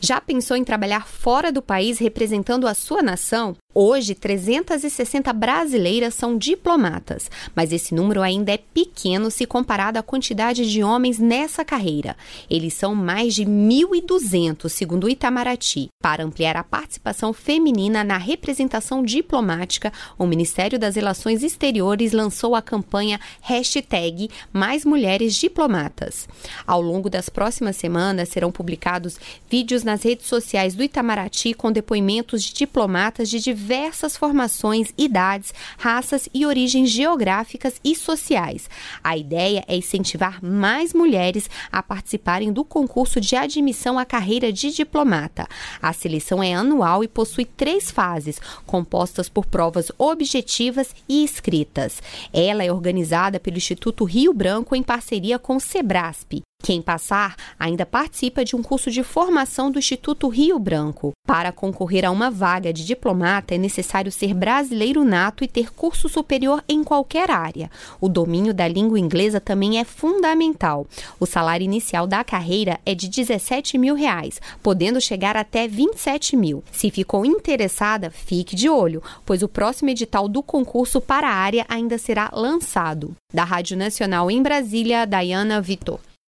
Já pensou em trabalhar fora do país representando a sua nação? Hoje, 360 brasileiras são diplomatas, mas esse número ainda é pequeno se comparado à quantidade de homens nessa carreira. Eles são mais de 1.200, segundo o Itamaraty. Para ampliar a participação feminina na representação diplomática, o Ministério das Relações Exteriores lançou a campanha #MaisMulheresDiplomatas. Ao longo das próximas semanas, serão publicados vídeos nas redes sociais do Itamaraty com depoimentos de diplomatas de diversas formações, idades, raças e origens geográficas e sociais. A ideia é incentivar mais mulheres a participarem do concurso de admissão à carreira de diplomata. A seleção é anual e possui 3 fases, compostas por provas objetivas e escritas. Ela é organizada pelo Instituto Rio Branco em parceria com o Sebrasp. Quem passar ainda participa de um curso de formação do Instituto Rio Branco. Para concorrer a uma vaga de diplomata, é necessário ser brasileiro nato e ter curso superior em qualquer área. O domínio da língua inglesa também é fundamental. O salário inicial da carreira é de R$17 mil, podendo chegar até R$27 mil. Se ficou interessada, fique de olho, pois o próximo edital do concurso para a área ainda será lançado. Da Rádio Nacional em Brasília, Dayana Vitor.